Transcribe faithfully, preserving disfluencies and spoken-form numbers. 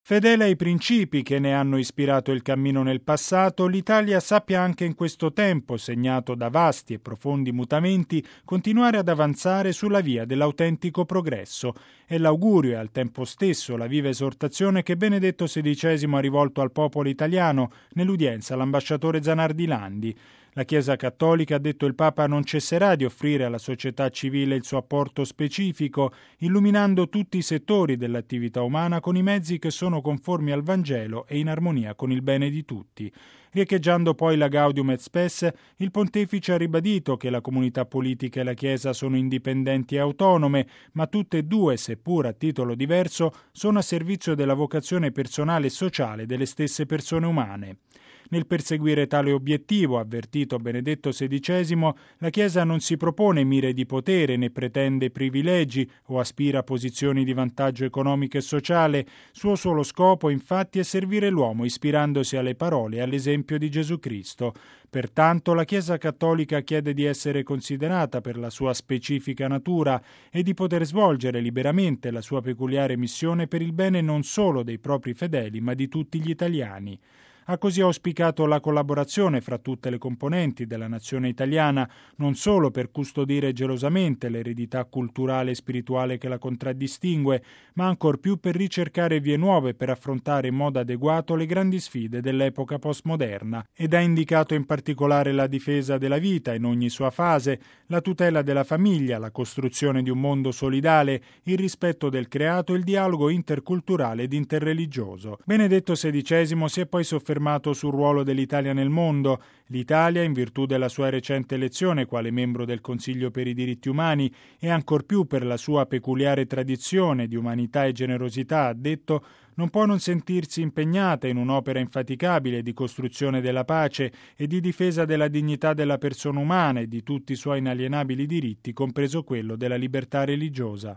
Fedele ai principi che ne hanno ispirato il cammino nel passato, l'Italia sappia anche in questo tempo, segnato da vasti e profondi mutamenti, continuare ad avanzare sulla via dell'autentico progresso. È l'augurio e al tempo stesso la viva esortazione che Benedetto sedicesimo ha rivolto al popolo italiano nell'udienza all'ambasciatore Zanardi Landi. La Chiesa Cattolica, ha detto il Papa, non cesserà di offrire alla società civile il suo apporto specifico, illuminando tutti i settori dell'attività umana con i mezzi che sono conformi al Vangelo e in armonia con il bene di tutti. Riecheggiando poi la Gaudium et Spes, il Pontefice ha ribadito che la comunità politica e la Chiesa sono indipendenti e autonome, ma tutte e due, seppur a titolo diverso, sono a servizio della vocazione personale e sociale delle stesse persone umane. Nel perseguire tale obiettivo, ha avvertito Benedetto sedicesimo, la Chiesa non si propone mire di potere né pretende privilegi o aspira a posizioni di vantaggio economico e sociale. Suo solo scopo, infatti, è servire l'uomo ispirandosi alle parole e all'esempio di Gesù Cristo. Pertanto la Chiesa Cattolica chiede di essere considerata per la sua specifica natura e di poter svolgere liberamente la sua peculiare missione per il bene non solo dei propri fedeli, ma di tutti gli italiani. Ha così auspicato la collaborazione fra tutte le componenti della nazione italiana, non solo per custodire gelosamente l'eredità culturale e spirituale che la contraddistingue, ma ancor più per ricercare vie nuove per affrontare in modo adeguato le grandi sfide dell'epoca postmoderna, ed ha indicato in particolare la difesa della vita in ogni sua fase, la tutela della famiglia, la costruzione di un mondo solidale, il rispetto del creato e il dialogo interculturale ed interreligioso. Benedetto sedicesimo si è poi soffermato sul ruolo dell'Italia nel mondo. L'Italia, in virtù della sua recente elezione quale membro del Consiglio per i diritti umani e ancor più per la sua peculiare tradizione di umanità e generosità, ha detto, non può non sentirsi impegnata in un'opera infaticabile di costruzione della pace e di difesa della dignità della persona umana e di tutti i suoi inalienabili diritti, compreso quello della libertà religiosa.